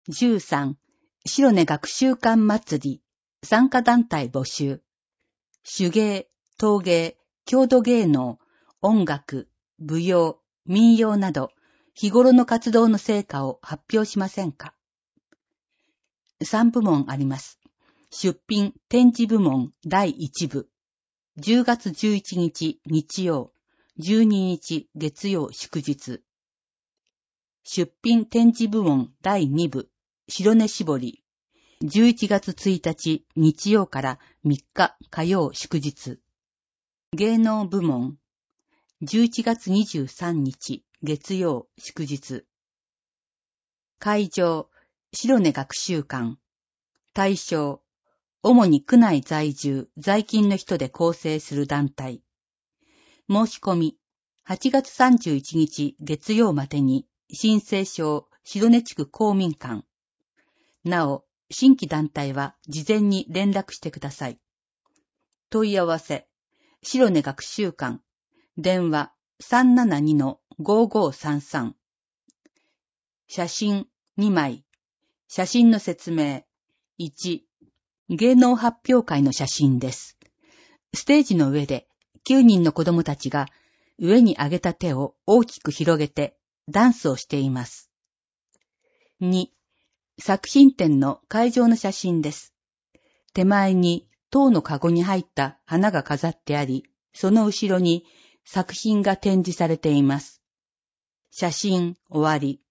13、白根学習館祭り、参加団体募集。手芸、陶芸、郷土芸能、音楽、舞踊、民謡など、日頃の活動の成果を発表しませんか。3部門あります。出品展示部門第1部。10月11日日曜、12日月曜祝日。出品展示部門第2部。白根絞り。11月1日日曜から3日火曜祝日。芸能部門。11月23日月曜祝日。会場。白根学習館。対象。主に区内在住、在勤の人で構成する団体。申し込み。8月31日月曜までに、申請書、白根地区公民館。なお、新規団体は事前に連絡してください。問い合わせ。白根学習館。電話 372-5533。写真2枚。写真の説明。1、芸能発表会の写真です。ステージの上で9人の子供たちが上に上げた手を大きく広げてダンスをしています。2、作品展の会場の写真です。手前に塔のカゴに入った花が飾ってあり、その後ろに作品が展示されています。写真終わり。